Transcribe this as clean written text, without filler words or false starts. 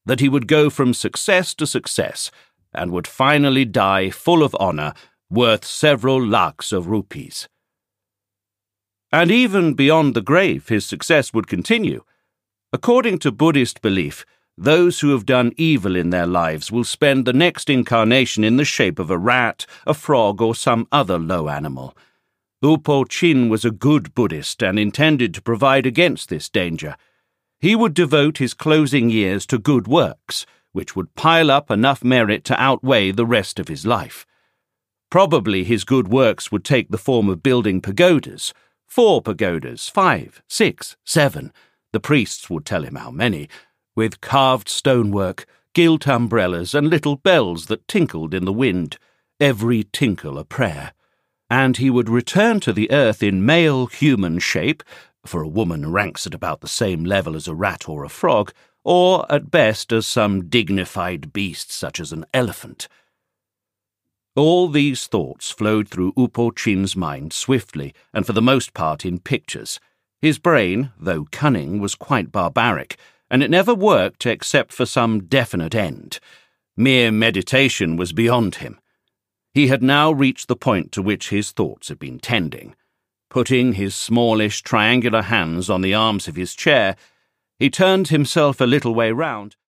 that he would go from success to success and would finally die full of honour, worth several lakhs of rupees. And even beyond the grave, his success would continue. According to Buddhist belief, those who have done evil in their lives will spend the next incarnation in the shape of a rat, a frog, or some other low animal. U Po Chin was a good Buddhist and intended to provide against this danger. He would devote his closing years to good works, which would pile up enough merit to outweigh the rest of his life. Probably his good works would take the form of building pagodas, 4 pagodas, 5, 6, 7, the priests would tell him how many, with carved stonework, gilt umbrellas, and little bells that tinkled in the wind, every tinkle a prayer. And he would return to the earth in male human shape, for a woman ranks at about the same level as a rat or a frog, or at best as some dignified beast such as an elephant. All these thoughts flowed through U Po Chin's mind swiftly, and for the most part in pictures. His brain, though cunning, was quite barbaric, and it never worked except for some definite end. Mere meditation was beyond him. He had now reached the point to which his thoughts had been tending. Putting his smallish, triangular hands on the arms of his chair, he turned himself a little way round